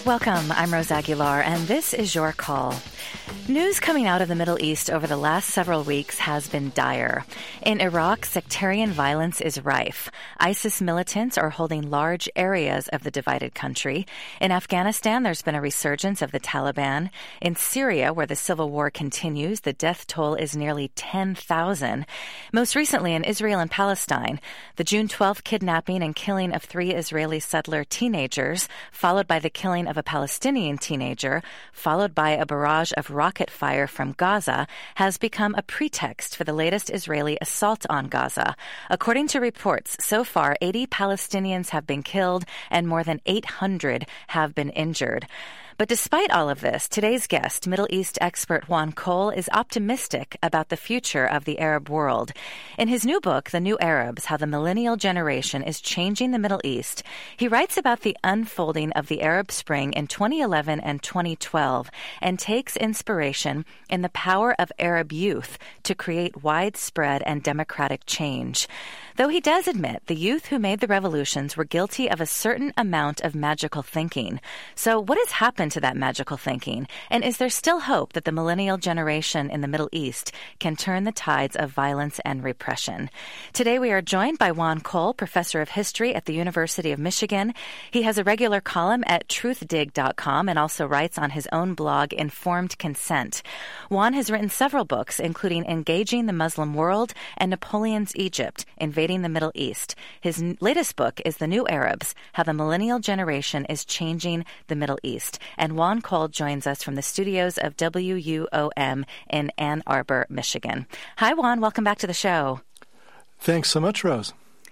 Welcome, I'm Rose Aguilar, and this is Your Call. News coming out of the Middle East over the last several weeks has been dire. In Iraq, sectarian violence is rife. ISIS militants are holding large areas of the divided country. In Afghanistan, there's been a resurgence of the Taliban. In Syria, where the civil war continues, the death toll is nearly 10,000. Most recently in Israel and Palestine, the June 12th kidnapping and killing of 3 Israeli settler teenagers, followed by the killing of a Palestinian teenager, followed by a barrage of rocket fire from Gaza, has become a pretext for the latest Israeli assault on Gaza. According to reports, so far 80 Palestinians have been killed and more than 800 have been injured. But despite all of this, today's guest, Middle East expert Juan Cole, is optimistic about the future of the Arab world. In his new book, The New Arabs, How the Millennial Generation is Changing the Middle East, he writes about the unfolding of the Arab Spring in 2011 and 2012 and takes inspiration in the power of Arab youth to create widespread and democratic change. Though he does admit the youth who made the revolutions were guilty of a certain amount of magical thinking. So what has happened to that magical thinking? And is there still hope that the millennial generation in the Middle East can turn the tides of violence and repression? Today we are joined by Juan Cole, professor of history at the University of Michigan. He has a regular column at truthdig.com and also writes on his own blog, Informed Consent. Juan has written several books, including Engaging the Muslim World and Napoleon's Egypt, Invading the Middle East. His latest book is The New Arabs, How the Millennial Generation is Changing the Middle East. And Juan Cole joins us from the studios of WUOM in Ann Arbor, Michigan. Hi, Juan. Welcome back to the show. Thanks so much, Rose.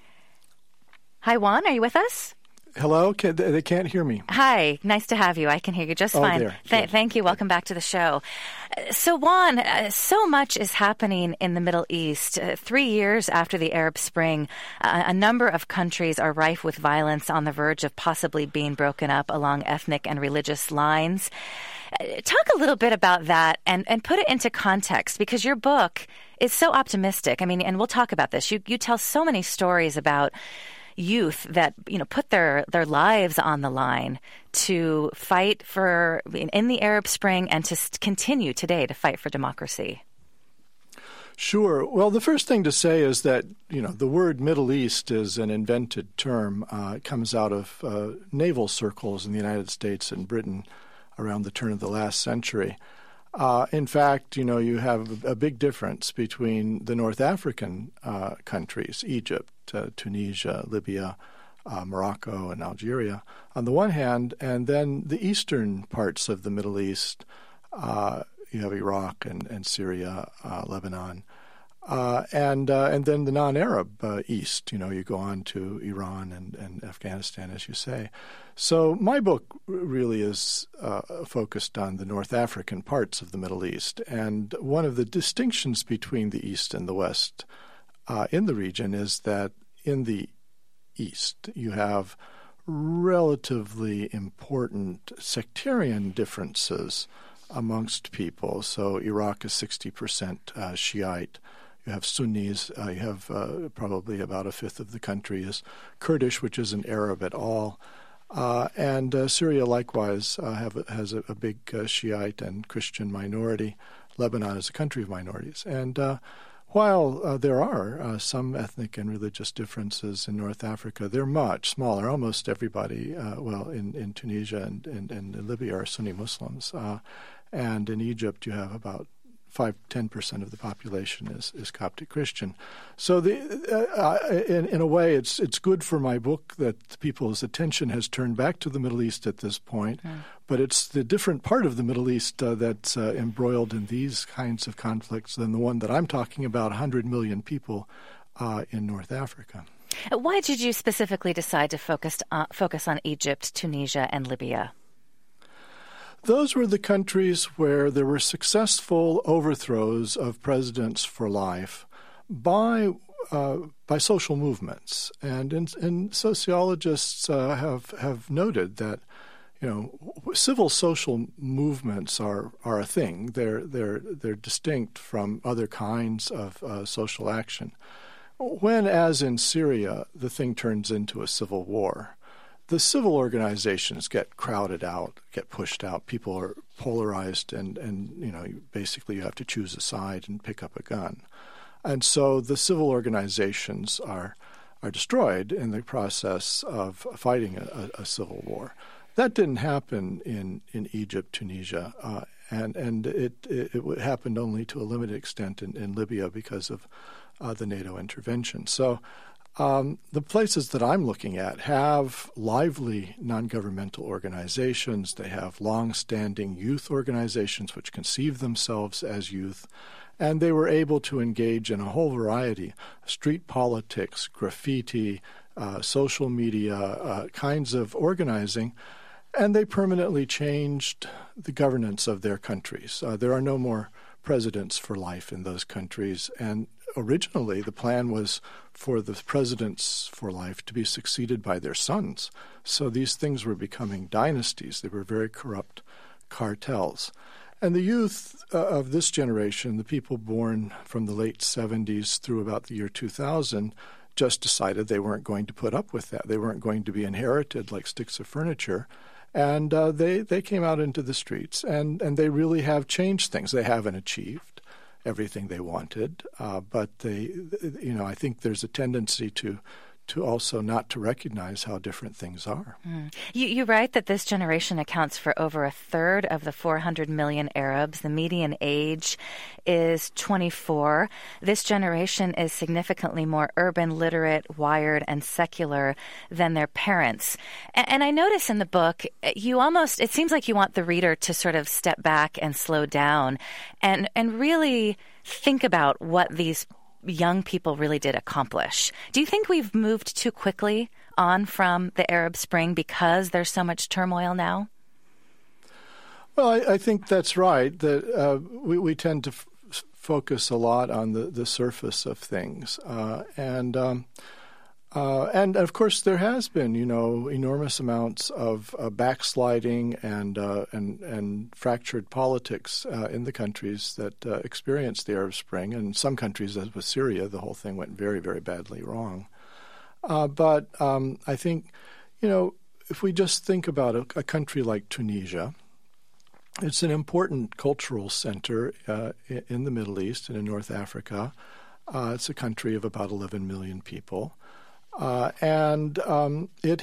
Hi, Juan. Are you with us? Hello? They can't hear me. Hi. Nice to have you. I can hear you just fine. There. Thank you. Welcome back to the show. So, Juan, so much is happening in the Middle East. 3 years after the Arab Spring, a number of countries are rife with violence on the verge of possibly being broken up along ethnic and religious lines. Talk a little bit about that and put it into context, because your book is so optimistic. I mean, and we'll talk about this. You tell so many stories about youth that, put their lives on the line to fight for in the Arab Spring and to continue today to fight for democracy. Sure. Well, the first thing to say is that, the word Middle East is an invented term. It comes out of naval circles in the United States and Britain around the turn of the last century. In fact, you have a big difference between the North African countries, Egypt, Tunisia, Libya, Morocco, and Algeria, on the one hand, and then the eastern parts of the Middle East. You have Iraq and Syria, Lebanon, and then the non-Arab East. You go on to Iran and Afghanistan, as you say. So my book really is focused on the North African parts of the Middle East, and one of the distinctions between the East and the West in the region is that in the East you have relatively important sectarian differences amongst people. So Iraq is 60% Shiite. You have Sunnis. You have probably about a fifth of the country is Kurdish, which isn't Arab at all. And Syria likewise has a big Shiite and Christian minority. Lebanon is a country of minorities. And while there are some ethnic and religious differences in North Africa, they're much smaller. Almost everybody, in Tunisia and in Libya are Sunni Muslims. And in Egypt you have about 5-10% of the population is Coptic Christian. So in a way, it's good for my book that people's attention has turned back to the Middle East at this point. But it's the different part of the Middle East that's embroiled in these kinds of conflicts than the one that I'm talking about, 100 million people in North Africa. Why did you specifically decide to focus on Egypt, Tunisia, and Libya? Those were the countries where there were successful overthrows of presidents for life by social movements, and sociologists have noted that civil social movements are a thing. They're distinct from other kinds of social action. When, as in Syria, the thing turns into a civil war, the civil organizations get crowded out, get pushed out. People are polarized, and basically you have to choose a side and pick up a gun. And so the civil organizations are destroyed in the process of fighting a civil war. That didn't happen in Egypt, Tunisia, and it happened only to a limited extent in Libya because of the NATO intervention. So the places that I'm looking at have lively non-governmental organizations. They have long-standing youth organizations which conceive themselves as youth. And they were able to engage in a whole variety of street politics, graffiti, social media, kinds of organizing, and they permanently changed the governance of their countries. There are no more presidents for life in those countries, and originally the plan was for the presidents for life to be succeeded by their sons. So these things were becoming dynasties. They were very corrupt cartels. And the youth of this generation, the people born from the late 70s through about the year 2000, just decided they weren't going to put up with that. They weren't going to be inherited like sticks of furniture. And they came out into the streets, and they really have changed things. They haven't achieved everything they wanted, but I think there's a tendency to also not to recognize how different things are. You write that this generation accounts for over a third of the 400 million Arabs. The median age is 24. This generation is significantly more urban, literate, wired, and secular than their parents. And I notice in the book, it seems like you want the reader to sort of step back and slow down and really think about what these young people really did accomplish. Do you think we've moved too quickly on from the Arab Spring because there's so much turmoil now? Well, I think that's right, that we tend to focus a lot on the surface of things. And of course, there has been, enormous amounts of backsliding and fractured politics in the countries that experienced the Arab Spring. And in some countries, as with Syria, the whole thing went very, very badly wrong. But I think, if we just think about a country like Tunisia, it's an important cultural center in the Middle East and in North Africa. It's a country of about 11 million people. And it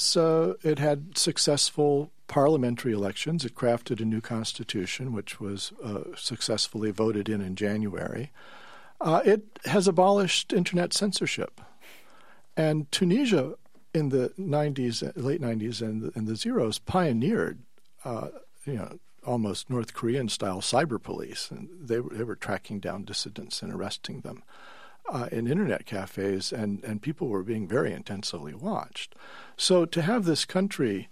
had successful parliamentary elections. It crafted a new constitution, which was successfully voted in January. It has abolished internet censorship. And Tunisia in the late 90s and the zeros pioneered, almost North Korean-style cyber police. And they were tracking down dissidents and arresting them in internet cafes, and people were being very intensively watched. So to have this country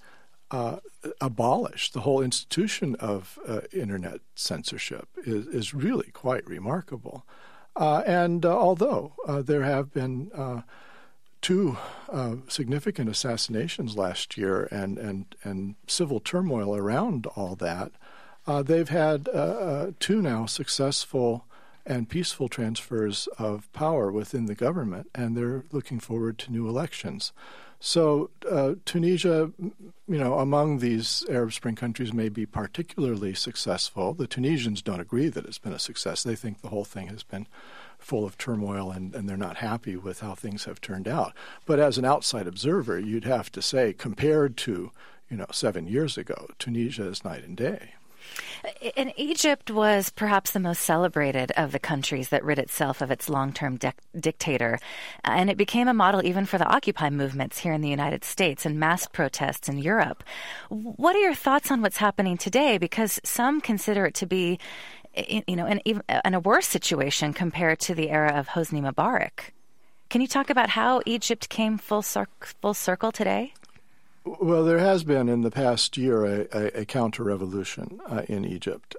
abolish the whole institution of internet censorship is really quite remarkable. And although there have been two significant assassinations last year and civil turmoil around all that, they've had two now successful and peaceful transfers of power within the government, and they're looking forward to new elections. So Tunisia, among these Arab Spring countries may be particularly successful. The Tunisians don't agree that it's been a success. They think the whole thing has been full of turmoil, and they're not happy with how things have turned out. But as an outside observer, you'd have to say, compared to 7 years ago, Tunisia is night and day. And Egypt was perhaps the most celebrated of the countries that rid itself of its long-term dictator. And it became a model even for the Occupy movements here in the United States and mass protests in Europe. What are your thoughts on what's happening today? Because some consider it to be, in a worse situation compared to the era of Hosni Mubarak. Can you talk about how Egypt came full circle today? Well, there has been in the past year a counter-revolution in Egypt.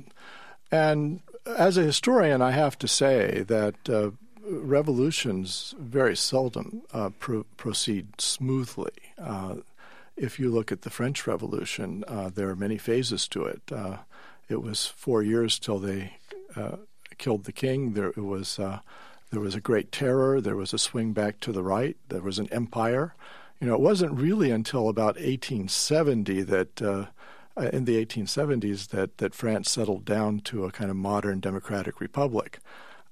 And as a historian, I have to say that revolutions very seldom proceed smoothly. If you look at the French Revolution, there are many phases to it. It was 4 years till they killed the king. There was a great terror. There was a swing back to the right. There was an empire. It wasn't really until about 1870 that in the 1870s that France settled down to a kind of modern democratic republic.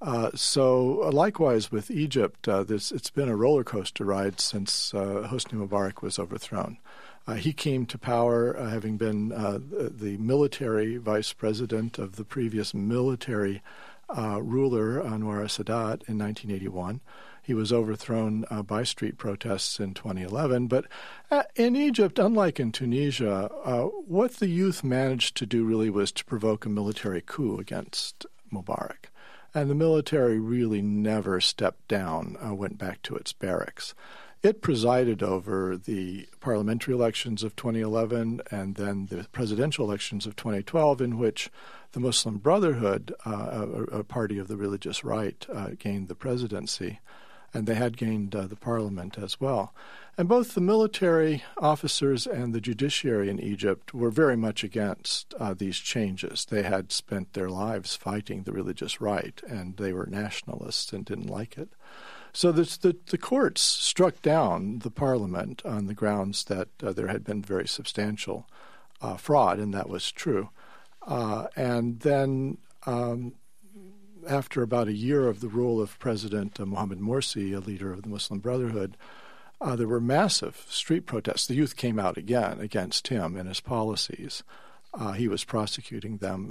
So likewise with Egypt, it's been a roller coaster ride since Hosni Mubarak was overthrown. He came to power having been the military vice president of the previous military ruler, Anwar Sadat, in 1981. He was overthrown by street protests in 2011. But in Egypt, unlike in Tunisia, what the youth managed to do really was to provoke a military coup against Mubarak. And the military really never stepped down, went back to its barracks. It presided over the parliamentary elections of 2011 and then the presidential elections of 2012, in which the Muslim Brotherhood, a party of the religious right, gained the presidency. And they had gained the parliament as well. And both the military officers and the judiciary in Egypt were very much against these changes. They had spent their lives fighting the religious right, and they were nationalists and didn't like it. So the courts struck down the parliament on the grounds that there had been very substantial fraud, and that was true. And then after about a year of the rule of President Mohamed Morsi, a leader of the Muslim Brotherhood, there were massive street protests. The youth came out again against him and his policies. He was prosecuting them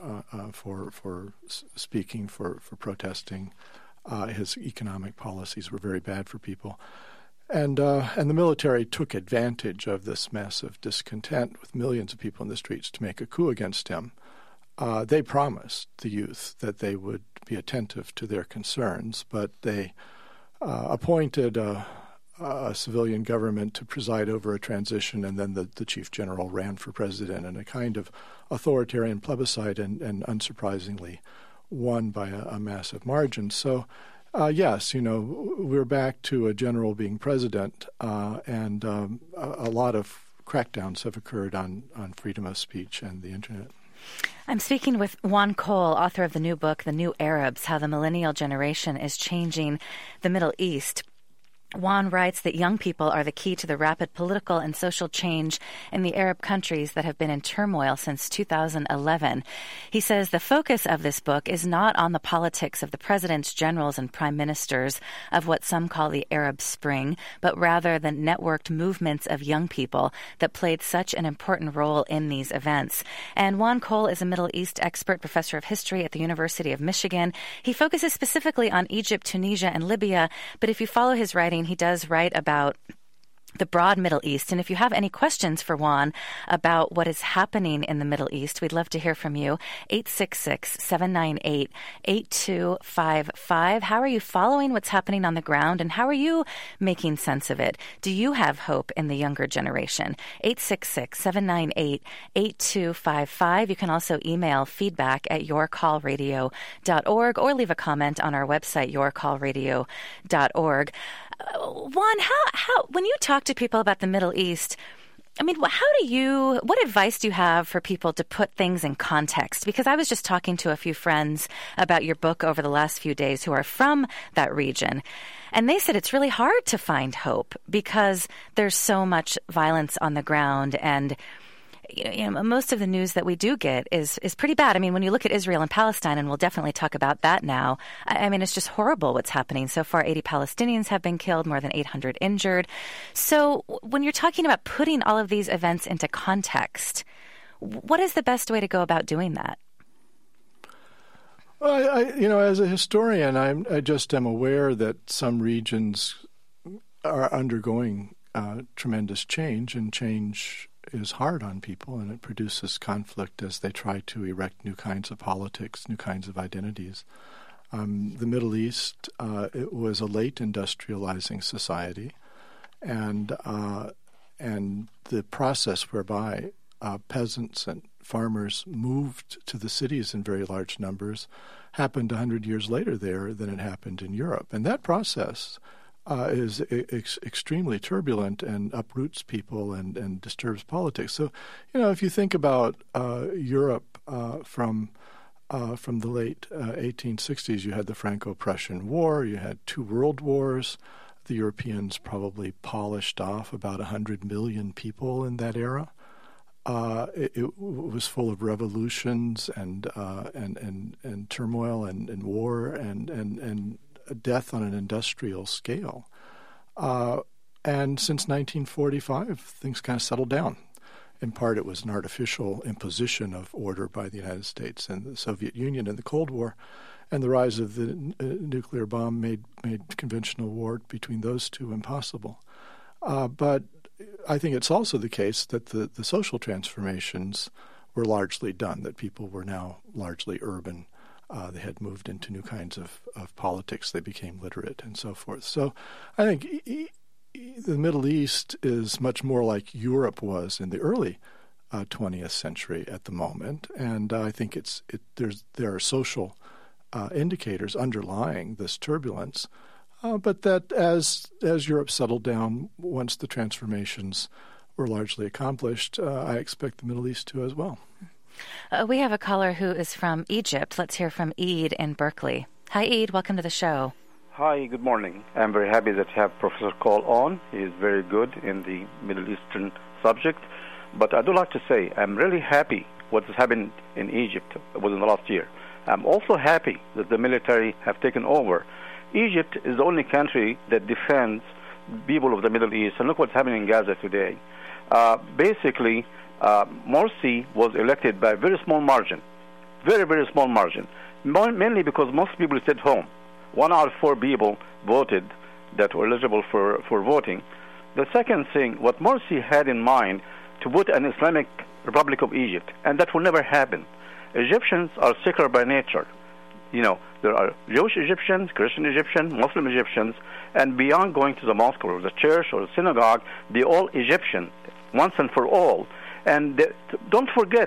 for speaking, for protesting. His economic policies were very bad for people. And the military took advantage of this massive discontent with millions of people in the streets to make a coup against him. They promised the youth that they would be attentive to their concerns, but they appointed a civilian government to preside over a transition, and then the chief general ran for president in a kind of authoritarian plebiscite and unsurprisingly won by a massive margin. So, yes, we're back to a general being president, and a lot of crackdowns have occurred on freedom of speech and the Internet. I'm speaking with Juan Cole, author of the new book, The New Arabs, How the Millennial Generation is Changing the Middle East. Juan writes that young people are the key to the rapid political and social change in the Arab countries that have been in turmoil since 2011. He says the focus of this book is not on the politics of the presidents, generals, and prime ministers of what some call the Arab Spring, but rather the networked movements of young people that played such an important role in these events. And Juan Cole is a Middle East expert, professor of history at the University of Michigan. He focuses specifically on Egypt, Tunisia, and Libya, but if you follow his writing, he does write about the broad Middle East. And if you have any questions for Juan about what is happening in the Middle East, we'd love to hear from you. 866-798-8255. How are you following what's happening on the ground, and how are you making sense of it? Do you have hope in the younger generation? 866-798-8255. You can also email feedback@yourcallradio.org or leave a comment on our website, yourcallradio.org. Juan, how when you talk to people about the Middle East, I mean, what advice do you have for people to put things in context? Because I was just talking to a few friends about your book over the last few days who are from that region, and they said it's really hard to find hope because there's so much violence on the ground, and most of the news that we do get is pretty bad. I mean, when you look at Israel and Palestine, and we'll definitely talk about that now, I mean, it's just horrible what's happening. So far, 80 Palestinians have been killed, more than 800 injured. So when you're talking about putting all of these events into context, what is the best way to go about doing that? Well, as a historian, I just am aware that some regions are undergoing tremendous change, and change is hard on people, and it produces conflict as they try to erect new kinds of politics, new kinds of identities. The Middle East, it was a late industrializing society, and the process whereby peasants and farmers moved to the cities in very large numbers happened 100 years later there than it happened in Europe. And that process is extremely turbulent and uproots people and disturbs politics. So, if you think about Europe from the late 1860s, you had the Franco-Prussian War, you had two world wars, the Europeans probably polished off about 100 million people in that era. It was full of revolutions and turmoil and war and death on an industrial scale. And since 1945, things kind of settled down. In part, it was an artificial imposition of order by the United States and the Soviet Union in the Cold War, and the rise of the nuclear bomb made conventional war between those two impossible. But I think it's also the case that the social transformations were largely done, that people were now largely urban. They had moved into new kinds of politics. They became literate and so forth. So I think the Middle East is much more like Europe was in the early 20th century at the moment, and I think there are social indicators underlying this turbulence, but that as Europe settled down, once the transformations were largely accomplished, I expect the Middle East to as well. We have a caller who is from Egypt. Let's hear from Eid in Berkeley. Hi, Eid. Welcome to the show. Hi, good morning. I'm very happy that you have Professor Cole on. He is very good in the Middle Eastern subject. But I do like to say I'm really happy what has happened in Egypt within the last year. I'm also happy that the military have taken over. Egypt is the only country that defends people of the Middle East. And look what's happening in Gaza today. Basically, Morsi was elected by a very small margin, very, very small margin, mainly because most people stayed home. 1 out of 4 people voted that were eligible for voting. The second thing, what Morsi had in mind to put an Islamic Republic of Egypt, and that will never happen. Egyptians are secular by nature. You know, there are Jewish Egyptians, Christian Egyptians, Muslim Egyptians, and beyond going to the mosque or the church or the synagogue, they're all Egyptian, once and for all. And don't forget,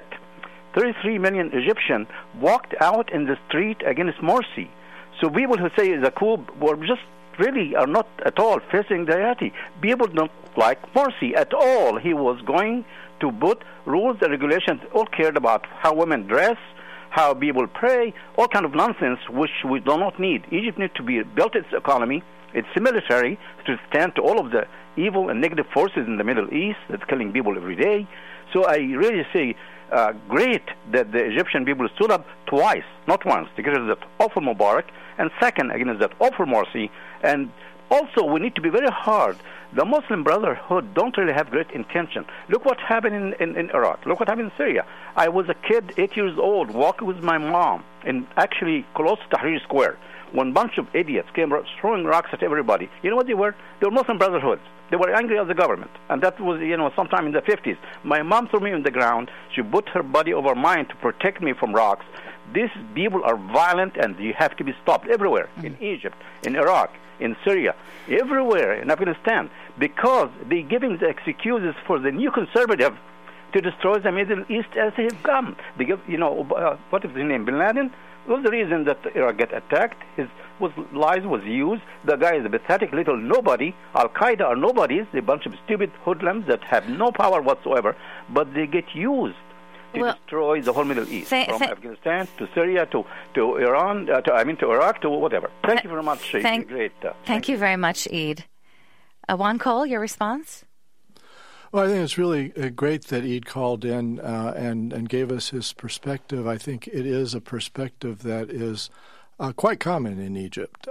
33 million Egyptians walked out in the street against Morsi. So people who say it's a coup were just really are not at all facing the reality. People don't like Morsi at all. He was going to put rules and regulations, all cared about how women dress, how people pray, all kind of nonsense which we do not need. Egypt needs to be built its economy, its military, to stand to all of the evil and negative forces in the Middle East that's killing people every day. So I really say great that the Egyptian people stood up twice, not once, against that awful Mubarak, and second, against that awful Morsi. And also, we need to be very hard. The Muslim Brotherhood don't really have great intention. Look what happened in Iraq. Look what happened in Syria. I was a kid, 8 years old, walking with my mom, and actually close to Tahrir Square, when a bunch of idiots came throwing rocks at everybody. You know what they were? They were Muslim Brotherhoods. They were angry at the government, and that was, sometime in the 50s. My mom threw me on the ground. She put her body over mine to protect me from rocks. These people are violent, and you have to be stopped everywhere, in Egypt, in Iraq, in Syria, everywhere, in Afghanistan, because they're giving the excuses for the new conservative to destroy the Middle East as they have come. They give, what is his name, Bin Laden? Was the reason that Iraq get attacked. Lies was used. The guy is a pathetic little nobody. Al-Qaeda are nobodies. They're a bunch of stupid hoodlums that have no power whatsoever, but they get used to destroy the whole Middle East, from Afghanistan to Syria to Iran, to Iraq, to whatever. Thank you very much. Great. Thank you very much, Eid. Juan Cole, your response? Well, I think it's really great that Eid called in and gave us his perspective. I think it is a perspective that is quite common in Egypt,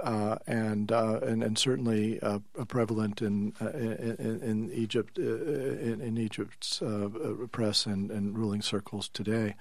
and certainly prevalent in Egypt, in Egypt's press and ruling circles today.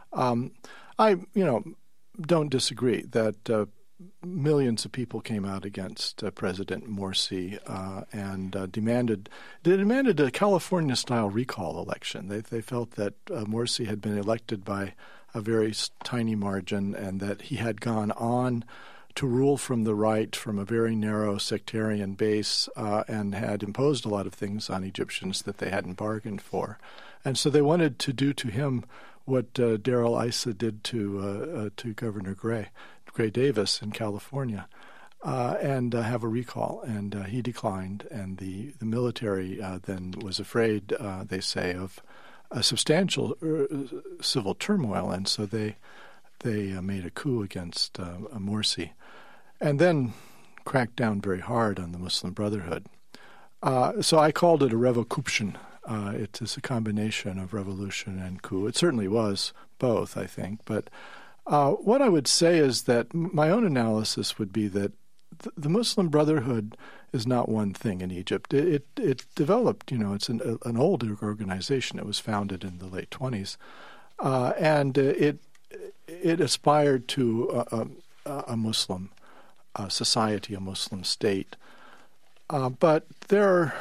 I don't disagree that millions of people came out against President Morsi and demanded a California-style recall election. They felt that Morsi had been elected by a very tiny margin, and that he had gone on to rule from the right from a very narrow sectarian base and had imposed a lot of things on Egyptians that they hadn't bargained for. And so they wanted to do to him what Darrell Issa did to Governor Gray Davis in California, and have a recall. And he declined, and the military then was afraid, they say, of a substantial civil turmoil, and so they made a coup against Morsi. And then cracked down very hard on the Muslim Brotherhood. So I called it a revocation. It is a combination of revolution and coup. It certainly was both, I think. But what I would say is that my own analysis would be that the Muslim Brotherhood is not one thing in Egypt. It developed, it's an old organization. It was founded in the late 20s. And it aspired to a Muslim society, a Muslim state. But there are,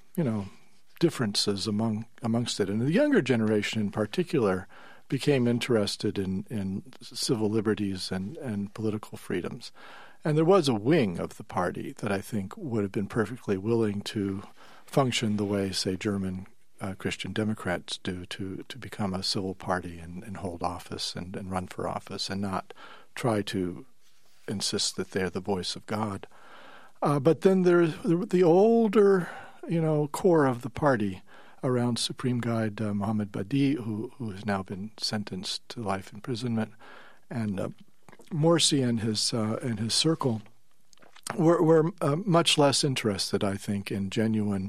differences amongst it. And the younger generation in particular became interested in civil liberties and political freedoms. And there was a wing of the party that I think would have been perfectly willing to function the way, say, German Christian Democrats do, to become a civil party and hold office and run for office and not try to insist that they're the voice of God. But then there's the older, core of the party around Supreme Guide Mohammed Badi, who has now been sentenced to life imprisonment, and Morsi and his circle were much less interested, I think, in genuine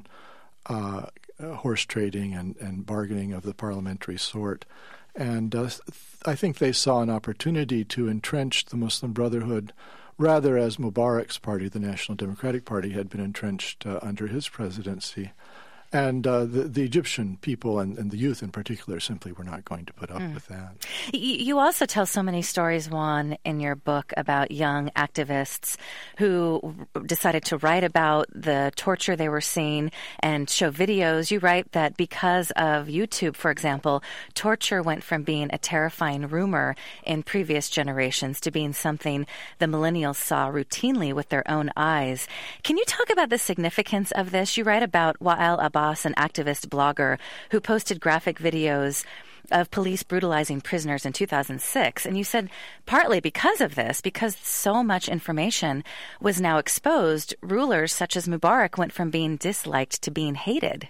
horse trading and bargaining of the parliamentary sort. And I think they saw an opportunity to entrench the Muslim Brotherhood rather as Mubarak's party, the National Democratic Party, had been entrenched under his presidency. And the Egyptian people and the youth in particular simply were not going to put up with that. You also tell so many stories, Juan, in your book about young activists who decided to write about the torture they were seeing and show videos. You write that because of YouTube, for example, torture went from being a terrifying rumor in previous generations to being something the millennials saw routinely with their own eyes. Can you talk about the significance of this? You write about Wael Abbas, an activist blogger who posted graphic videos of police brutalizing prisoners in 2006. And you said partly because of this, because so much information was now exposed, rulers such as Mubarak went from being disliked to being hated.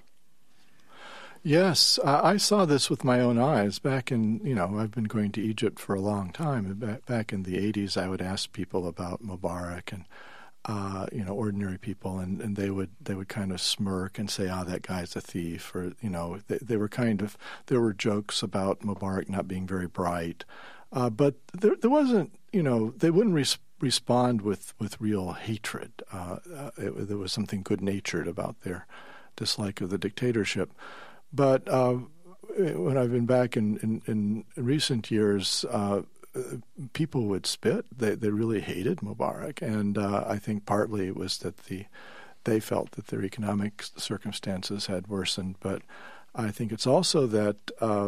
Yes, I saw this with my own eyes back in, I've been going to Egypt for a long time. Back in the 80s, I would ask people about Mubarak and ordinary people, and they would kind of smirk and say, that guy's a thief, or, they were there were jokes about Mubarak not being very bright. But there wasn't, they wouldn't respond with real hatred. There was something good-natured about their dislike of the dictatorship. But when I've been back in recent years, people would spit. They really hated Mubarak, and I think partly it was that they felt that their economic circumstances had worsened. But I think it's also that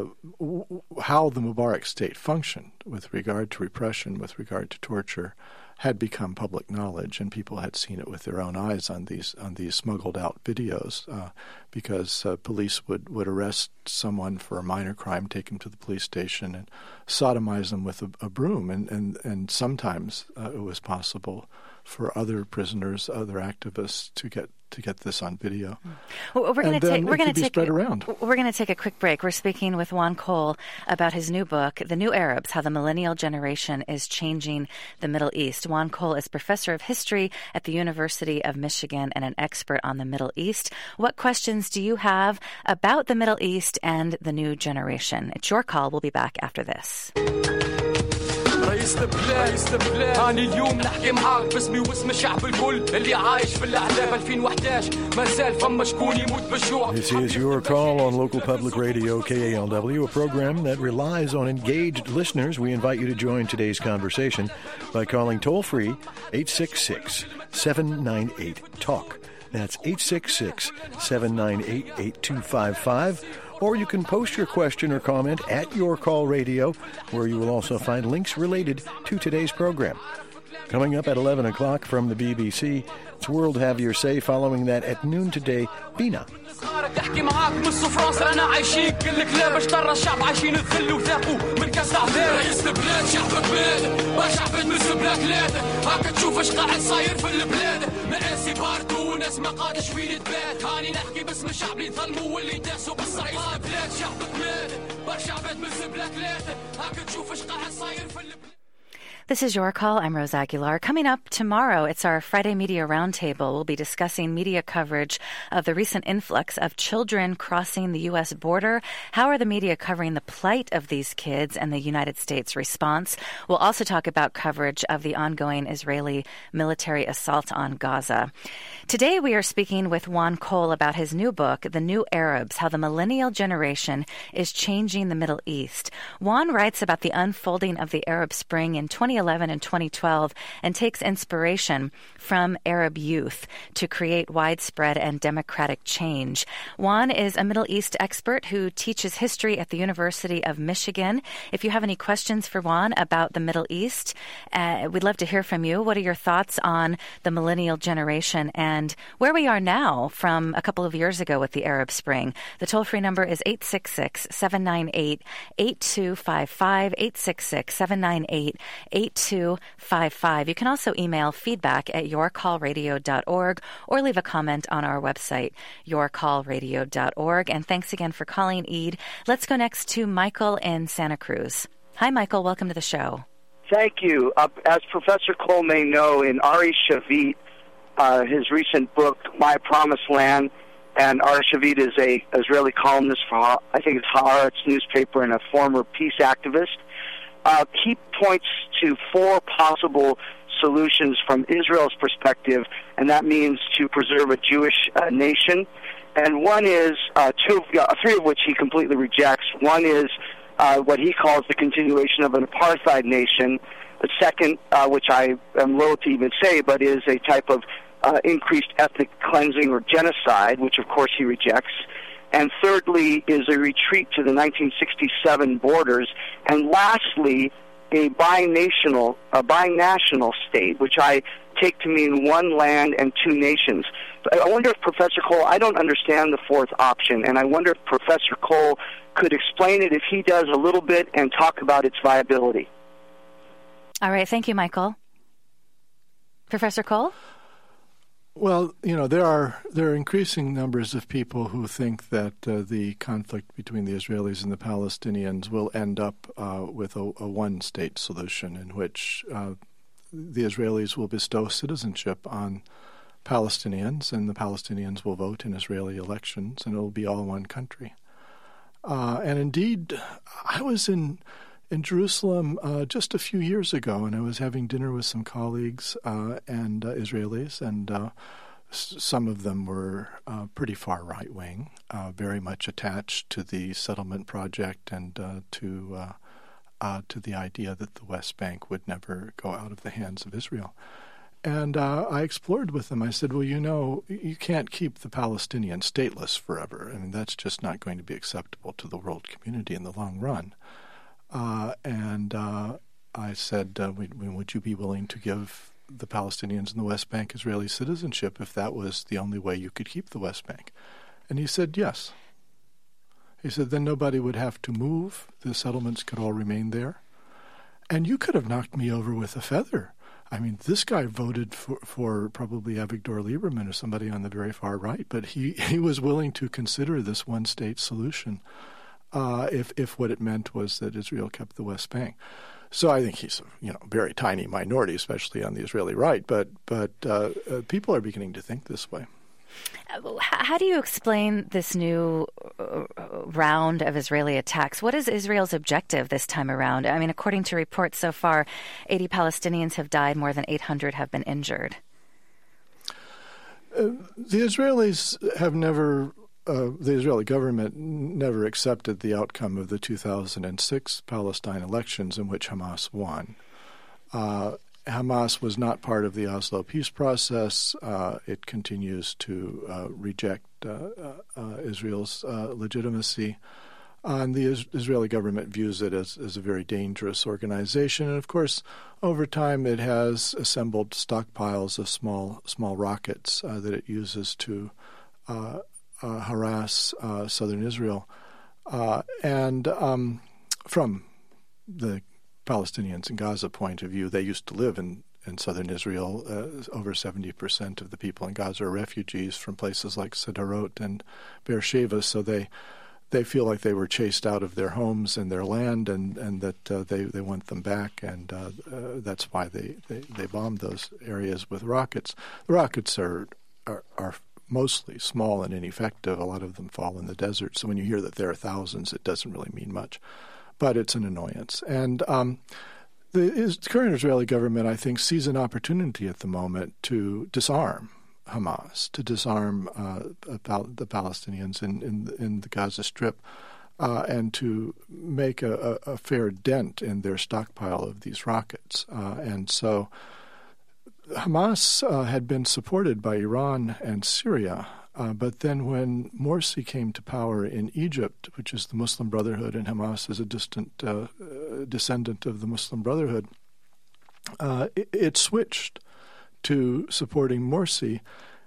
how the Mubarak state functioned with regard to repression, with regard to torture, had become public knowledge, and people had seen it with their own eyes on these smuggled out videos, because police would arrest someone for a minor crime, take him to the police station, and sodomize them with a broom, and sometimes it was possible for other prisoners, other activists to get this on video. Well, we're going to take a quick break. We're speaking with Juan Cole about his new book, The New Arabs: How the Millennial Generation is Changing the Middle East. Juan Cole is professor of history at the University of Michigan and an expert on the Middle East. What questions do you have about the Middle East and the new generation? It's your call. We'll be back after this. رئيس البلاد أنا اليوم نحكي معاك باسمي واسم الشعب الكل اللي عايش في الأعداء 2011 ما زال فما شكون يموت بالجوع. This is Your Call on local public radio KALW, a program that relies on engaged listeners. We invite you to join today's conversation by calling toll-free 866-798-TALK. That's 866-798-8255. Or you can post your question or comment at Your Call Radio, where you will also find links related to today's program. Coming up at 11 o'clock from the BBC, it's World Have Your Say. Following that at noon today, Bina. تحكي معاك نص فرنسا رانا عايشين كل كلاب اشترى الشعب عايشين الذل وذاقوا من كاس العذاب رئيس البلاد شعب بلاد برشا عباد من البلاد هاكا تشوف اش قاعد صاير في البلاد مقاسي باردو وناس ما قادش وين تبات هاني نحكي باسم الشعب اللي ظلموا واللي داسوا بالصعيد بلاد شعب بلاد برشا عباد من البلاد هاكا تشوف اش قاعد صاير في البلاد. This is Your Call. I'm Rose Aguilar. Coming up tomorrow, it's our Friday Media Roundtable. We'll be discussing media coverage of the recent influx of children crossing the U.S. border. How are the media covering the plight of these kids and the United States response? We'll also talk about coverage of the ongoing Israeli military assault on Gaza. Today, we are speaking with Juan Cole about his new book, The New Arabs, How the Millennial Generation is Changing the Middle East. Juan writes about the unfolding of the Arab Spring in 2011 and 2012 and takes inspiration from Arab youth to create widespread and democratic change. Juan is a Middle East expert who teaches history at the University of Michigan. If you have any questions for Juan about the Middle East, we'd love to hear from you. What are your thoughts on the millennial generation and where we are now from a couple of years ago with the Arab Spring? The toll-free number is 866-798-8255, 866-798-8255. You can also email feedback@yourcallradio.org or leave a comment on our website, yourcallradio.org. And thanks again for calling, Eid. Let's go next to Michael in Santa Cruz. Hi, Michael. Welcome to the show. Thank you. As Professor Cole may know, in Ari Shavit, his recent book, My Promised Land, and Ari Shavit is a Israeli columnist for, I think it's Haaretz newspaper, and a former peace activist. He points to 4 possible solutions from Israel's perspective, and that means to preserve a Jewish nation. And one is, 3 of which he completely rejects. One is what he calls the continuation of an apartheid nation. The second, which I am loath to even say, but is a type of increased ethnic cleansing or genocide, which of course he rejects. And thirdly is a retreat to the 1967 borders. And lastly, a binational state, which I take to mean one land and 2 nations. But I wonder if Professor Cole, I don't understand the 4th option, and I wonder if Professor Cole could explain it if he does a little bit and talk about its viability. All right. Thank you, Michael. Professor Cole? Well, there are increasing numbers of people who think that the conflict between the Israelis and the Palestinians will end up with a one-state solution in which the Israelis will bestow citizenship on Palestinians, and the Palestinians will vote in Israeli elections, and it will be all one country. And indeed, I was in Jerusalem just a few years ago, and I was having dinner with some colleagues and Israelis, and some of them were pretty far right-wing, very much attached to the settlement project and to the idea that the West Bank would never go out of the hands of Israel. And I explored with them. I said, well, you can't keep the Palestinians stateless forever. I mean, that's just not going to be acceptable to the world community in the long run. And I said, would you be willing to give the Palestinians in the West Bank Israeli citizenship if that was the only way you could keep the West Bank? And he said, yes. He said, then nobody would have to move. The settlements could all remain there. And you could have knocked me over with a feather. I mean, this guy voted for probably Avigdor Lieberman or somebody on the very far right, but he was willing to consider this one-state solution if what it meant was that Israel kept the West Bank. So I think he's a very tiny minority, especially on the Israeli right, but people are beginning to think this way. How do you explain this new round of Israeli attacks? What is Israel's objective this time around? I mean, according to reports so far, 80 Palestinians have died, more than 800 have been injured. The Israelis have never, the Israeli government never accepted the outcome of the 2006 Palestine elections in which Hamas won. Hamas was not part of the Oslo peace process. It continues to reject Israel's legitimacy. And the Israeli government views it as a very dangerous organization. And, of course, over time it has assembled stockpiles of small rockets that it uses to harass southern Israel. And from the Palestinians in Gaza point of view, they used to live in southern Israel. Over 70% of the people in Gaza are refugees from places like Sderot and Beersheba, so they they feel like they were chased out of their homes and their land, and that they want them back, and that's why they bombed those areas with rockets. The rockets are mostly small and ineffective. A lot of them fall in the desert, so when you hear that there are thousands, it doesn't really mean much, but it's an annoyance. And the current Israeli government, I think, sees an opportunity at the moment to disarm Hamas, to disarm the Palestinians in the Gaza Strip, and to make a fair dent in their stockpile of these rockets. And so Hamas had been supported by Iran and Syria, but then when Morsi came to power in Egypt, which is the Muslim Brotherhood, and Hamas is a distant descendant of the Muslim Brotherhood, it switched to supporting Morsi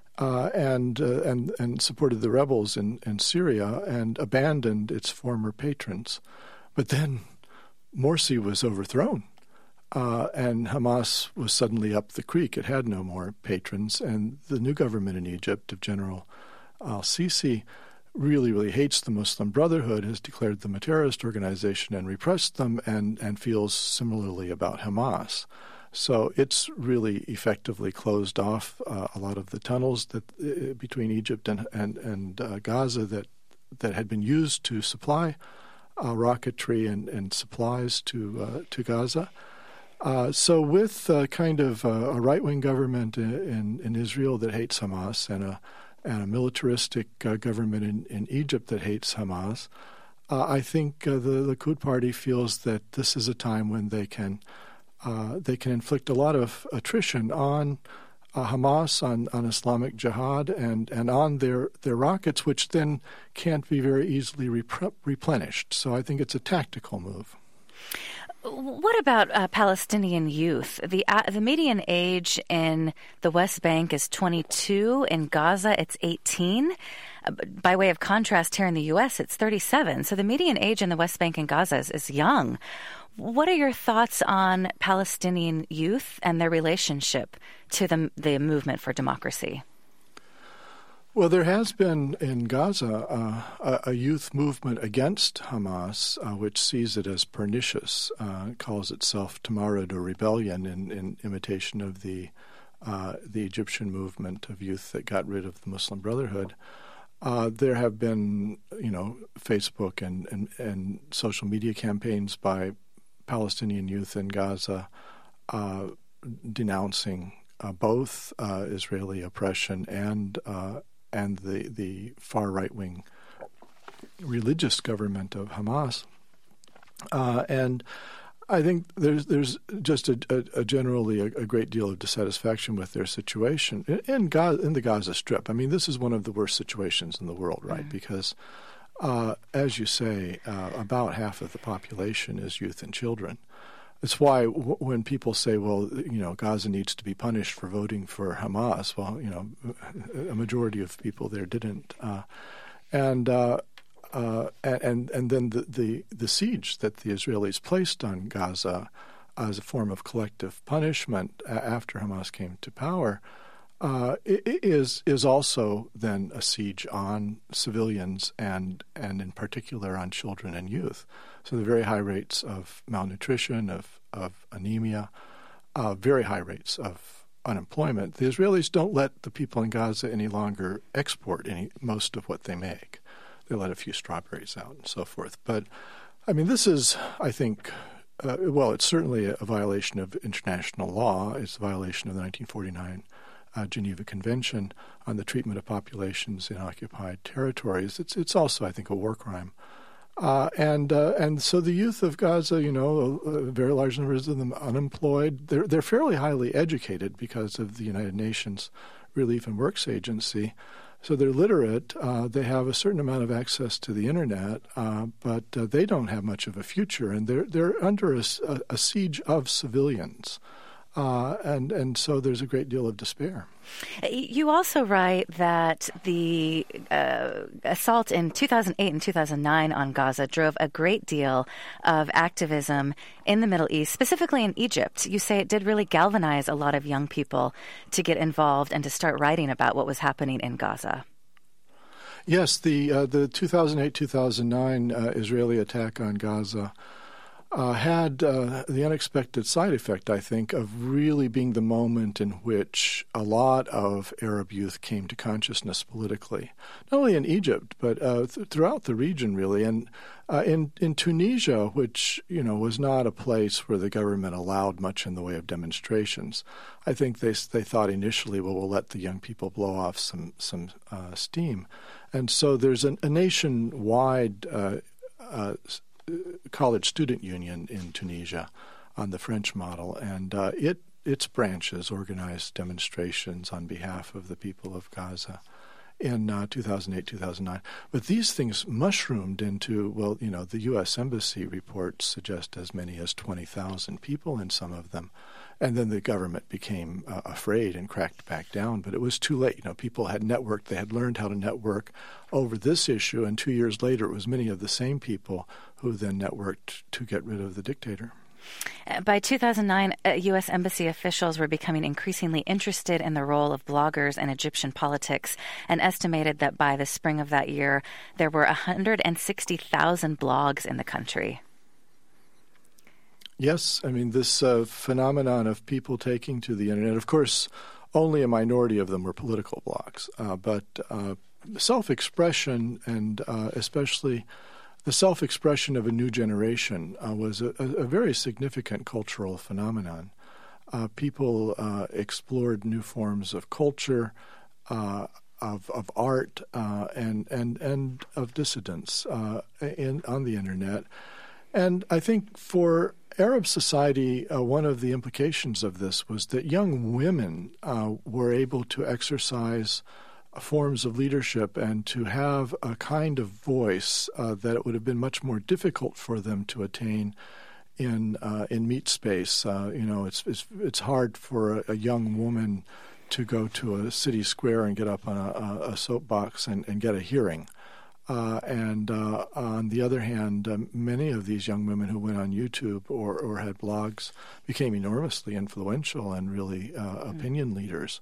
and supported the rebels in Syria and abandoned its former patrons. But then Morsi was overthrown, and Hamas was suddenly up the creek. It had no more patrons, and the new government in Egypt of General al-Sisi really, really hates the Muslim Brotherhood, has declared them a terrorist organization and repressed them, and feels similarly about Hamas. So it's really effectively closed off a lot of the tunnels that between Egypt and Gaza that had been used to supply rocketry and supplies to Gaza. So with kind of a right-wing government in Israel that hates Hamas and a militaristic government in Egypt that hates Hamas, I think the Likud party feels that this is a time when they can inflict a lot of attrition on Hamas, on Islamic Jihad, and on their rockets, which then can't be very easily replenished. So I think it's a tactical move. What about Palestinian youth? The median age in the West Bank is 22. In Gaza, it's 18. By way of contrast, here in the U.S., it's 37. So the median age in the West Bank and Gaza is young. What are your thoughts on Palestinian youth and their relationship to the movement for democracy? Well, there has been in Gaza a youth movement against Hamas, which sees it as pernicious, calls itself Tamarud, or rebellion, in imitation of the Egyptian movement of youth that got rid of the Muslim Brotherhood. There have been, Facebook and social media campaigns by Palestinian youth in Gaza denouncing both Israeli oppression and the far right-wing religious government of Hamas. And I think there's just generally a great deal of dissatisfaction with their situation in the Gaza Strip. I mean, this is one of the worst situations in the world, right? Because, as you say, about half of the population is youth and children. It's why when people say, well, Gaza needs to be punished for voting for Hamas, well, a majority of people there didn't. And then the siege that the Israelis placed on Gaza as a form of collective punishment after Hamas came to power is also then a siege on civilians and in particular on children and youth. So the very high rates of malnutrition, of anemia, very high rates of unemployment. The Israelis don't let the people in Gaza any longer export most of what they make. They let a few strawberries out and so forth. But, I mean, this is, I think, it's certainly a violation of international law. It's a violation of the 1949 Geneva Convention on the treatment of populations in occupied territories. It's also, I think, a war crime. And so the youth of Gaza, a very large number of them unemployed. They're fairly highly educated because of the United Nations Relief and Works Agency. So they're literate. They have a certain amount of access to the internet, but they don't have much of a future, and they're under a siege of civilians. And so there's a great deal of despair. You also write that the assault in 2008 and 2009 on Gaza drove a great deal of activism in the Middle East, specifically in Egypt. You say it did really galvanize a lot of young people to get involved and to start writing about what was happening in Gaza. Yes, the 2008-2009 Israeli attack on Gaza had the unexpected side effect, I think, of really being the moment in which a lot of Arab youth came to consciousness politically, not only in Egypt but throughout the region, really. And in Tunisia, which was not a place where the government allowed much in the way of demonstrations, I think they thought initially, well, we'll let the young people blow off some steam, and so there's a nationwide college student union in Tunisia on the French model, and its branches organized demonstrations on behalf of the people of Gaza in 2008-2009. But these things mushroomed into, the U.S. Embassy reports suggest as many as 20,000 people in some of them. And then the government became afraid and cracked back down. But it was too late. People had networked. They had learned how to network over this issue. And 2 years later, it was many of the same people who then networked to get rid of the dictator. By 2009, U.S. Embassy officials were becoming increasingly interested in the role of bloggers in Egyptian politics and estimated that by the spring of that year, there were 160,000 blogs in the country. Yes, I mean, this phenomenon of people taking to the Internet, of course, only a minority of them were political blogs, but self-expression and especially the self-expression of a new generation was a very significant cultural phenomenon. People explored new forms of culture, of art, and of dissidence on the Internet. And I think for Arab society, one of the implications of this was that young women were able to exercise forms of leadership and to have a kind of voice that it would have been much more difficult for them to attain in meat space. It's hard for a young woman to go to a city square and get up on a soapbox and get a hearing. And on the other hand, many of these young women who went on YouTube or had blogs became enormously influential and really opinion leaders.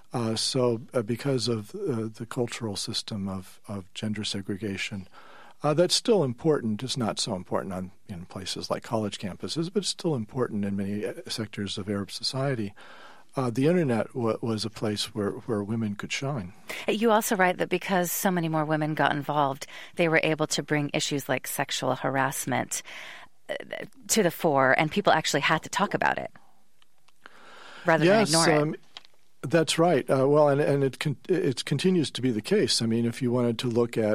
Because of the cultural system of gender segregation, that's still important. It's not so important in places like college campuses, but it's still important in many sectors of Arab society. The Internet was a place where women could shine. You also write that because so many more women got involved, they were able to bring issues like sexual harassment to the fore, and people actually had to talk about it rather than ignore it. That's right. And it continues to be the case. I mean, if you wanted to look at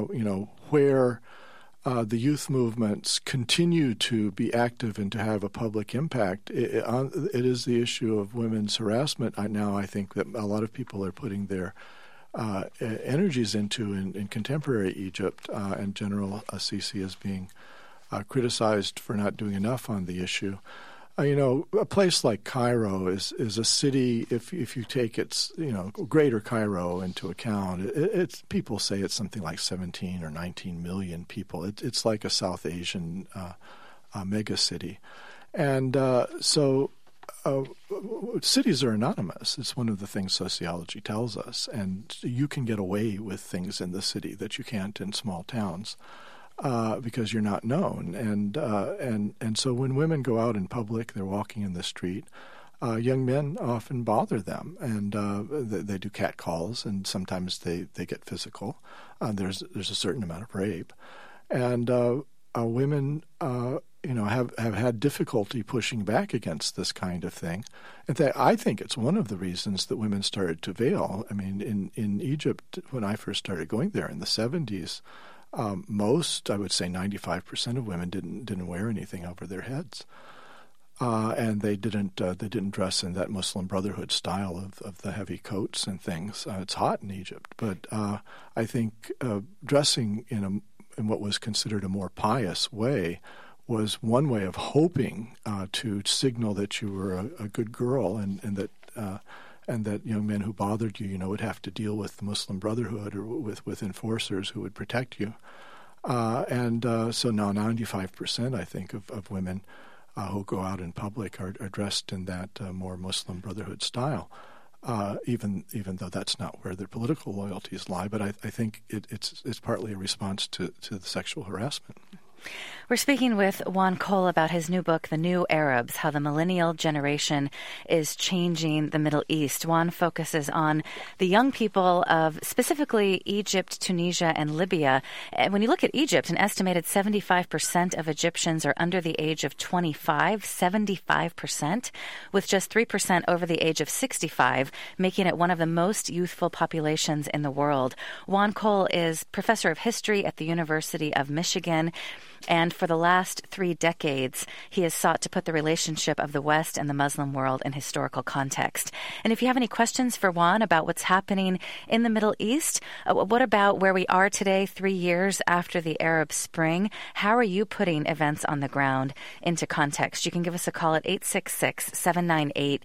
where the youth movements continue to be active and to have a public impact, it is the issue of women's harassment. Now I think that a lot of people are putting their energies into in contemporary Egypt, and General Sisi is being criticized for not doing enough on the issue. A place like Cairo is a city. If you take its Greater Cairo into account, it's people say it's something like 17 or 19 million people. It's like a South Asian mega city, and so cities are anonymous. It's one of the things sociology tells us, and you can get away with things in the city that you can't in small towns. Because you're not known, and so when women go out in public, they're walking in the street. Young men often bother them, and they do catcalls, and sometimes they get physical. There's a certain amount of rape, and women have had difficulty pushing back against this kind of thing. In fact, I think it's one of the reasons that women started to veil. I mean, in Egypt, when I first started going there in the 70s. Most, I would say 95% of women didn't wear anything over their heads, and they didn't dress in that Muslim Brotherhood style of the heavy coats and things. It's hot in Egypt, but I think dressing in what was considered a more pious way was one way of hoping to signal that you were a good girl and that young men who bothered you, would have to deal with the Muslim Brotherhood or with enforcers who would protect you. So now 95%, I think, of women who go out in public are dressed in that more Muslim Brotherhood style. even though that's not where their political loyalties lie. But I think it's partly a response to the sexual harassment. We're speaking with Juan Cole about his new book, The New Arabs, How the Millennial Generation is Changing the Middle East. Juan focuses on the young people of specifically Egypt, Tunisia, and Libya. And when you look at Egypt, an estimated 75% of Egyptians are under the age of 25, 75%, with just 3% over the age of 65, making it one of the most youthful populations in the world. Juan Cole is professor of history at the University of Michigan. And for the last 3 decades, he has sought to put the relationship of the West and the Muslim world in historical context. And if you have any questions for Juan about what's happening in the Middle East, what about where we are today, 3 years after the Arab Spring? How are you putting events on the ground into context? You can give us a call at 866-798-8255,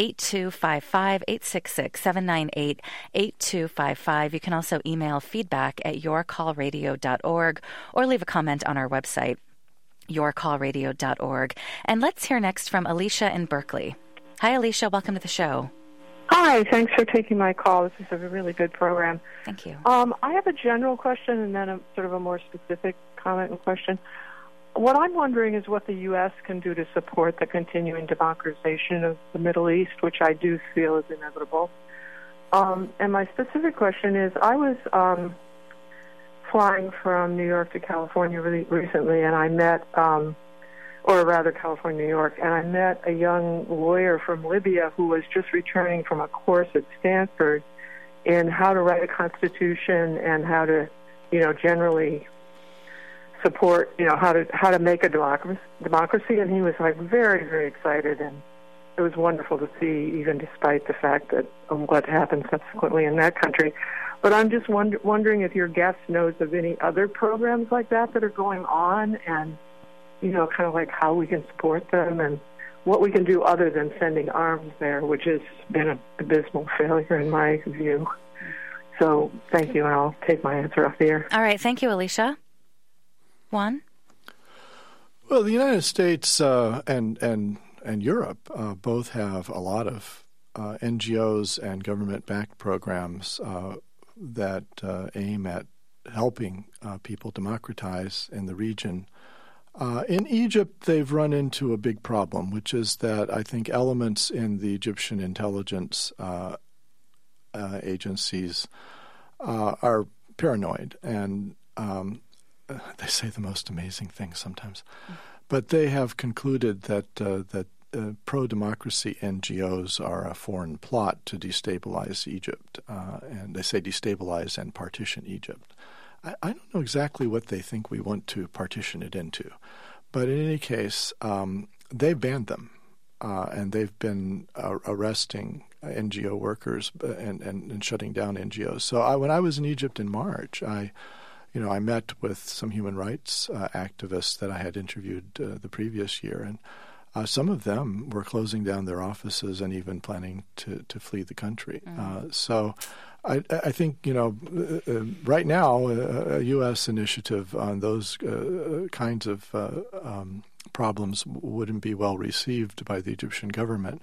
866-798-8255. You can also email feedback@yourcallradio.org or leave a comment on our website, yourcallradio.org. And let's hear next from Alicia in Berkeley. Hi, Alicia. Welcome to the show. Hi. Thanks for taking my call. This is a really good program. Thank you. I have a general question and then a sort of a more specific comment and question. What I'm wondering is what the U.S. can do to support the continuing democratization of the Middle East, which I do feel is inevitable. And my specific question is, I was flying from New York to California really recently, and I met, or rather California, New York, and I met a young lawyer from Libya who was just returning from a course at Stanford in how to write a constitution and how to, generally support, how to make a democracy. And he was like very, very excited, and it was wonderful to see, even despite the fact that what happened subsequently in that country. But I'm just wondering if your guest knows of any other programs like that are going on, and, kind of like how we can support them and what we can do other than sending arms there, which has been an abysmal failure in my view. So thank you, and I'll take my answer off the air. All right. Thank you, Alicia. Juan? Well, the United States and Europe both have a lot of NGOs and government-backed programs that aim at helping people democratize in the region. In Egypt, they've run into a big problem, which is that I think elements in the Egyptian intelligence agencies are paranoid, and they say the most amazing things sometimes. But they have concluded that pro-democracy NGOs are a foreign plot to destabilize Egypt, and they say destabilize and partition Egypt. I don't know exactly what they think we want to partition it into, but in any case, they banned them, and they've been arresting NGO workers and shutting down NGOs. So when I was in Egypt in March, I met with some human rights activists that I had interviewed the previous year, and some of them were closing down their offices and even planning to flee the country. So I think, right now, a U.S. initiative on those kinds of problems wouldn't be well received by the Egyptian government.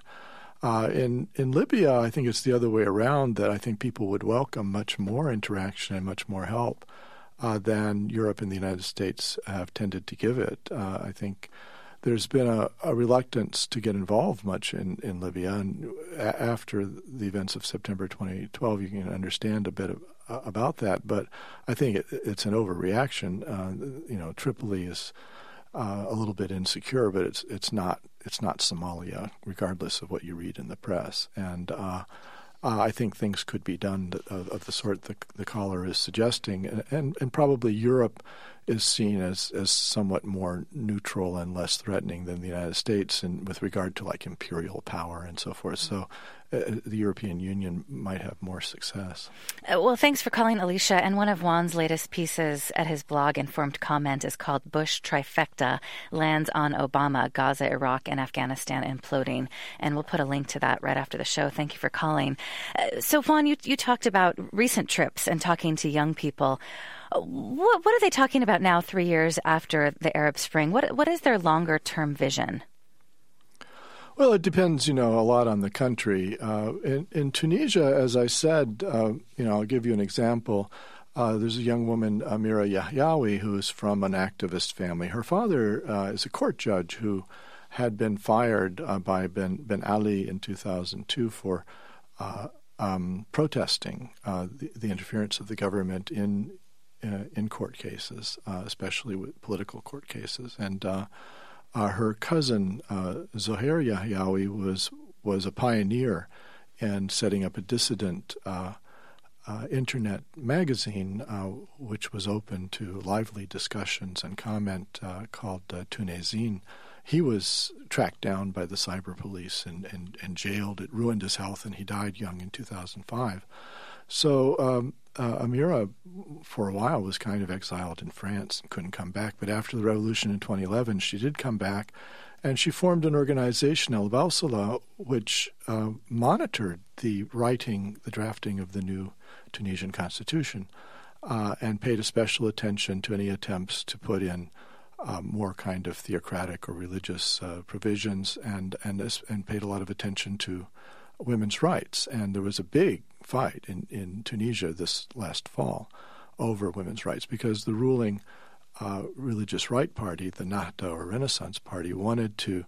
In Libya, I think it's the other way around, that I think people would welcome much more interaction and much more help than Europe and the United States have tended to give it. I think there's been a reluctance to get involved much in Libya, and after the events of September 2012, you can understand a bit about that. But I think it's an overreaction. Tripoli is a little bit insecure, but it's not Somalia, regardless of what you read in the press. And I think things could be done of the sort the caller is suggesting, and probably Europe is seen as somewhat more neutral and less threatening than the United States, and with regard to like imperial power and so forth. So the European Union might have more success. Well, thanks for calling, Alicia. And one of Juan's latest pieces at his blog, Informed Comment, is called Bush Trifecta, Lands on Obama, Gaza, Iraq, and Afghanistan Imploding. And we'll put a link to that right after the show. Thank you for calling. So, Juan, you talked about recent trips and talking to young people. What are they talking about now, 3 years after the Arab Spring? What is their longer-term vision? Well, it depends, a lot on the country. In Tunisia, as I said, I'll give you an example. There's a young woman, Amira Yahyaoui, who's from an activist family. Her father is a court judge who had been fired by Ben Ali in 2002 for protesting the interference of the government in court cases, especially with political court cases. And her cousin, Zohair Yahyaoui, was a pioneer in setting up a dissident internet magazine, which was open to lively discussions and comment, called Tunezine. He was tracked down by the cyber police and jailed. It ruined his health, and he died young in 2005. So Amira, for a while, was kind of exiled in France and couldn't come back. But after the revolution in 2011, she did come back, and she formed an organization, El Bawsala, which monitored the drafting of the new Tunisian constitution, and paid a special attention to any attempts to put in more kind of theocratic or religious provisions, and paid a lot of attention to women's rights. And there was a big fight in Tunisia this last fall over women's rights because the ruling religious right party, the Nahda or Renaissance Party, wanted to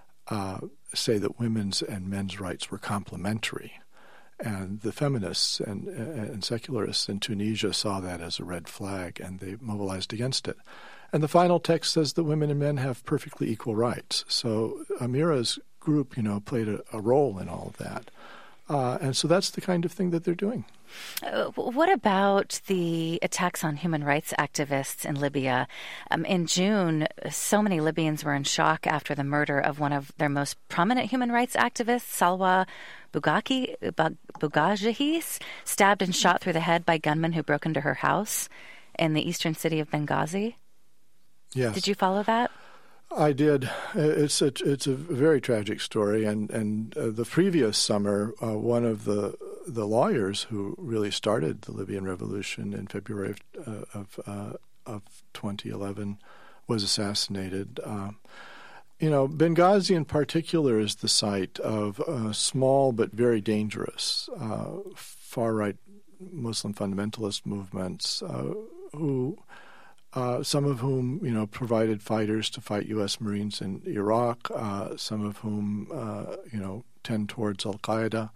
say that women's and men's rights were complementary. And the feminists and secularists in Tunisia saw that as a red flag, and they mobilized against it. And the final text says that women and men have perfectly equal rights. So Amira's group, played a role in all of that. And so that's the kind of thing that they're doing. What about the attacks on human rights activists in Libya? In June, so many Libyans were in shock after the murder of one of their most prominent human rights activists, Salwa Bugajihis, stabbed and shot through the head by gunmen who broke into her house in the eastern city of Benghazi. Yes. Did you follow that? I did. It's a very tragic story, and the previous summer, one of the lawyers who really started the Libyan revolution in February of 2011 was assassinated. Benghazi in particular is the site of small but very dangerous far-right Muslim fundamentalist movements who. Some of whom, provided fighters to fight U.S. Marines in Iraq, some of whom, tend towards al-Qaeda.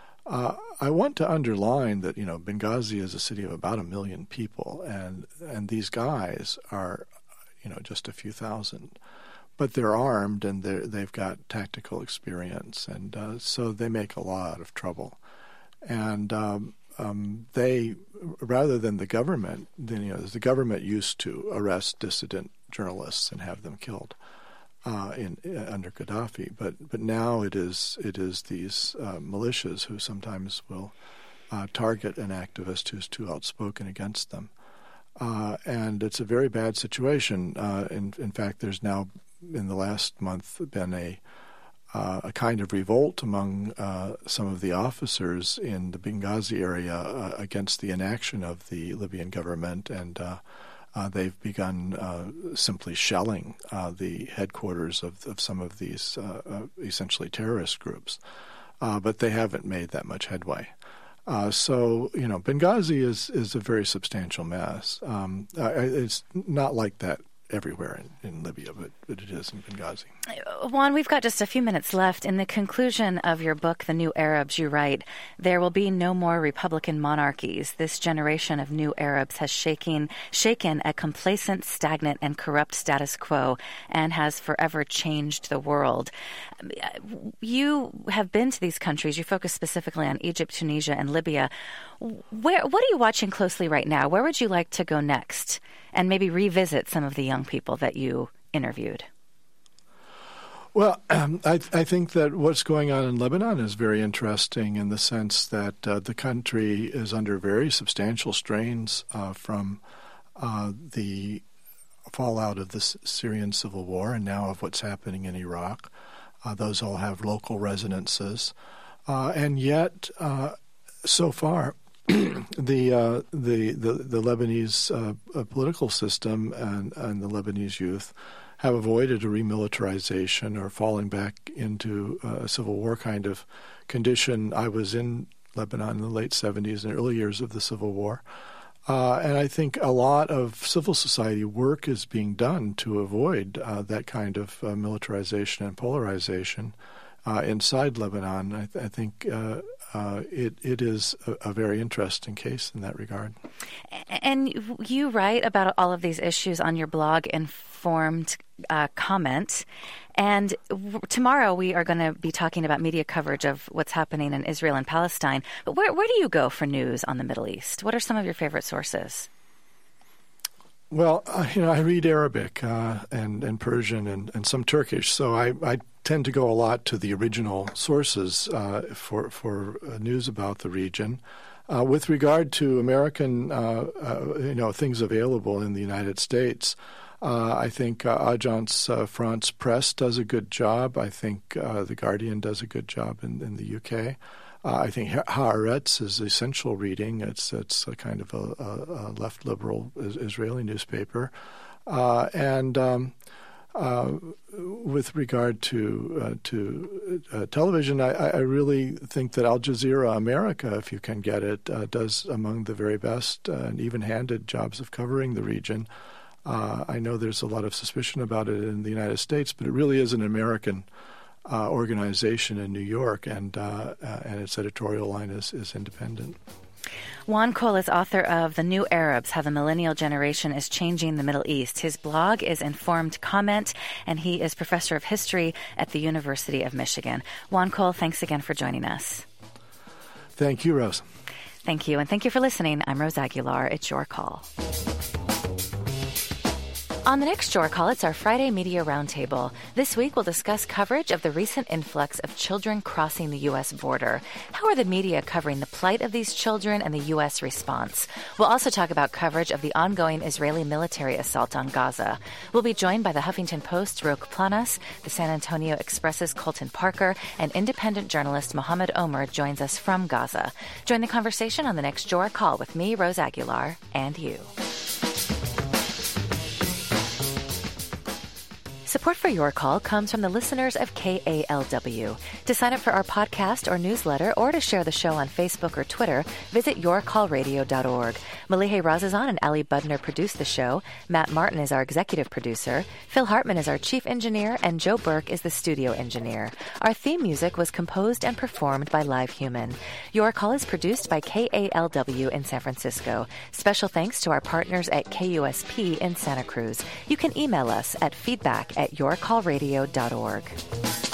I want to underline that, Benghazi is a city of about 1 million people, and these guys are, just a few thousand. But they're armed, and they've got tactical experience, and so they make a lot of trouble. And they, rather than the government, the government used to arrest dissident journalists and have them killed under Gaddafi, but now it is these militias who sometimes will target an activist who's too outspoken against them, and it's a very bad situation. In fact, there's now in the last month been a kind of revolt among some of the officers in the Benghazi area against the inaction of the Libyan government, and they've begun simply shelling the headquarters of some of these essentially terrorist groups. But they haven't made that much headway. So, Benghazi is a very substantial mess. It's not like that everywhere in Libya, but it is in Benghazi. Juan, we've got just a few minutes left. In the conclusion of your book, The New Arabs, you write, "There will be no more Republican monarchies. This generation of new Arabs has shaken a complacent, stagnant, and corrupt status quo and has forever changed the world." You have been to these countries. You focus specifically on Egypt, Tunisia, and Libya. What are you watching closely right now? Where would you like to go next? And maybe revisit some of the young people that you interviewed. Well, I think that what's going on in Lebanon is very interesting in the sense that the country is under very substantial strains from the fallout of the Syrian civil war and now of what's happening in Iraq. Those all have local resonances. And yet, so far, the Lebanese political system and the Lebanese youth have avoided a remilitarization or falling back into a civil war kind of condition. I was in Lebanon in the late 70s and early years of the Civil War. And I think a lot of civil society work is being done to avoid that kind of militarization and polarization inside Lebanon. I think it is a very interesting case in that regard. And you write about all of these issues on your blog, Informed Comment. And tomorrow we are going to be talking about media coverage of what's happening in Israel and Palestine. But where do you go for news on the Middle East? What are some of your favorite sources? Well, I read Arabic and Persian and some Turkish, so I tend to go a lot to the original sources for news about the region. With regard to American, things available in the United States, I think Agence France Presse does a good job. I think The Guardian does a good job in the UK. I think Haaretz is essential reading. It's a kind of a left liberal Israeli newspaper. With regard to television, I really think that Al Jazeera America, if you can get it, does among the very best and even-handed jobs of covering the region. I know there's a lot of suspicion about it in the United States, but it really is an American organization in New York, and its editorial line is independent. Juan Cole is author of The New Arabs, How the Millennial Generation is Changing the Middle East. His blog is Informed Comment, and he is professor of history at the University of Michigan. Juan Cole, thanks again for joining us. Thank you, Rose. Thank you, and thank you for listening. I'm Rose Aguilar. It's Your Call. On the next Your Call, it's our Friday Media Roundtable. This week, we'll discuss coverage of the recent influx of children crossing the U.S. border. How are the media covering the plight of these children and the U.S. response? We'll also talk about coverage of the ongoing Israeli military assault on Gaza. We'll be joined by the Huffington Post's Roque Planas, the San Antonio Express's Colton Parker, and independent journalist Mohammed Omer joins us from Gaza. Join the conversation on the next Your Call with me, Rose Aguilar, and you. Support for Your Call comes from the listeners of KALW. To sign up for our podcast or newsletter or to share the show on Facebook or Twitter, visit yourcallradio.org. Malihe Razazan and Ali Budner produce the show. Matt Martin is our executive producer. Phil Hartman is our chief engineer, and Joe Burke is the studio engineer. Our theme music was composed and performed by Live Human. Your Call is produced by KALW in San Francisco. Special thanks to our partners at KUSP in Santa Cruz. You can email us at feedback@yourcallradio.org.